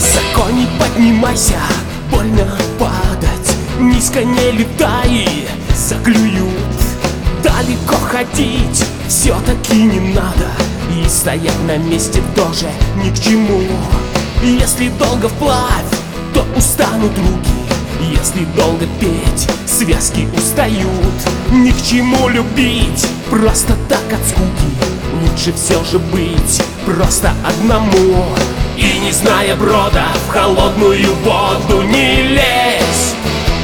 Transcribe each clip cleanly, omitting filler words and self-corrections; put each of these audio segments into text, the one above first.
Высоко не поднимайся, больно падать, низко не летай, заклюют. Далеко ходить все-таки не надо, и стоять на месте тоже ни к чему. Если долго вплавь, то устанут руки, если долго петь, связки устают. Ни к чему любить просто так от скуки, лучше все же быть просто одному. И не зная брода, в холодную воду не лезь.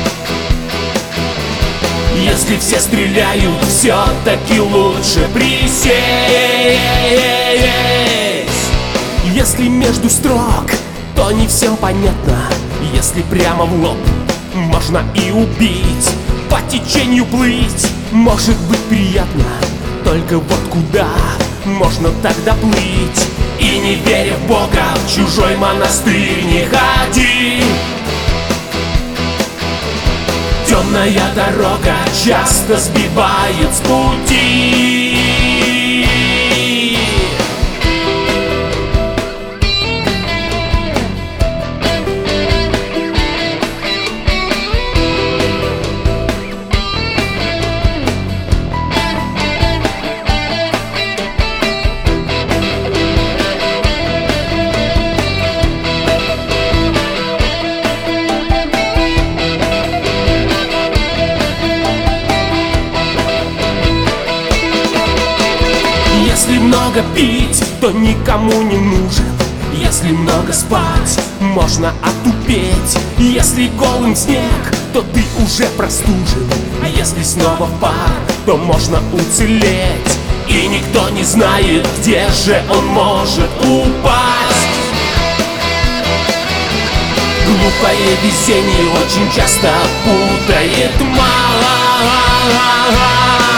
Если все стреляют, все-таки лучше присесть. Если между строк, то не всем понятно. Если прямо в лоб, можно и убить. По течению плыть может быть приятно, только вот куда можно тогда плыть? И не веря в Бога, в чужой монастырь не ходи. Темная дорога часто сбивает с пути. Если много пить, то никому не нужен. Если много спать, можно отупеть. Если голым снег, то ты уже простужен. А если снова в пар, то можно уцелеть. И никто не знает, где же он может упасть. Глупое везение очень часто путает мало.